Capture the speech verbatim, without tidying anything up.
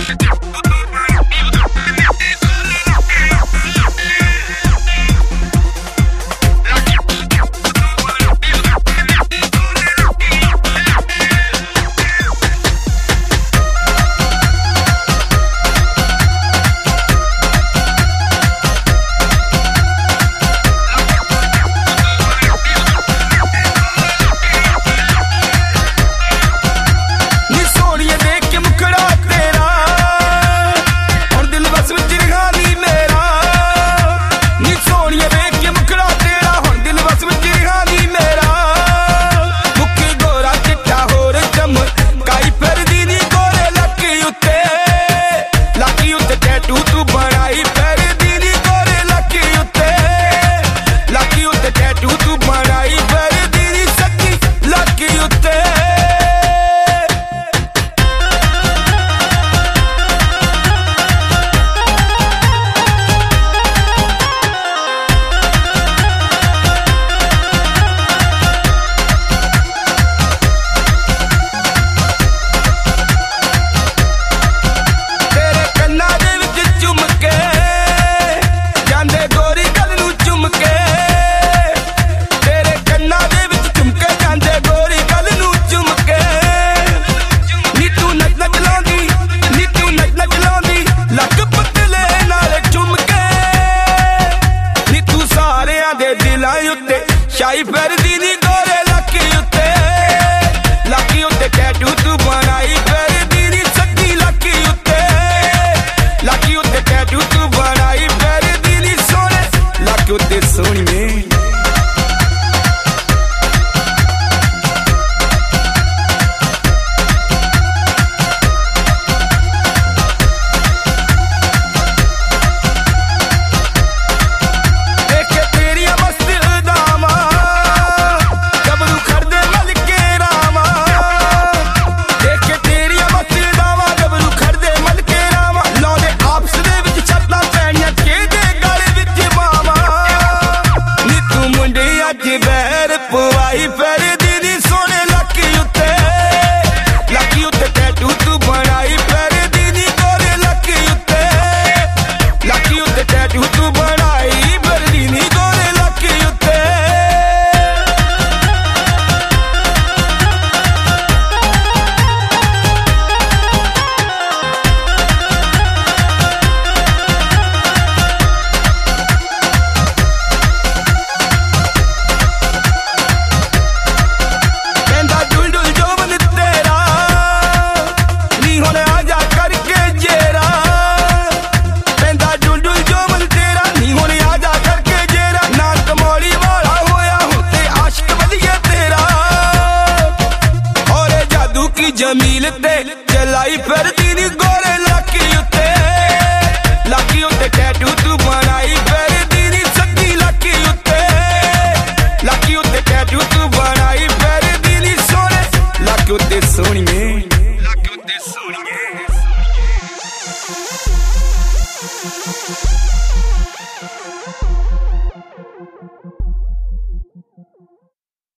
शाही फिरदी नी गोरे lucky उत्ते lucky उत्ते tattoo तू बनाई फिरदी नी सच्ची लकी उत्ते लकी उत्ते टैटू तू बनाई फिरदी नी सोने लकी उत्ते सोनी में बैर पवाई फिरदी नी सोने लकी उत्ते लकी उत्ते टैटू तू बनाई फिरदी नी गोरे लकी उत्ते लकी उत्ते टैटू तू बनाई फिरदी नी गोरे लकी उत्ते जमील ते चलाई फिरदी नी गोरे लकी उत्ते लकी उत्ते टैटू तू बनाई फिरदी नी सच्ची लकी उत्ते लकी उत्ते टैटू तू बनाई फिरदी नी सोने लकी उत्ते सोनी में लकी उत्ते सोनी में।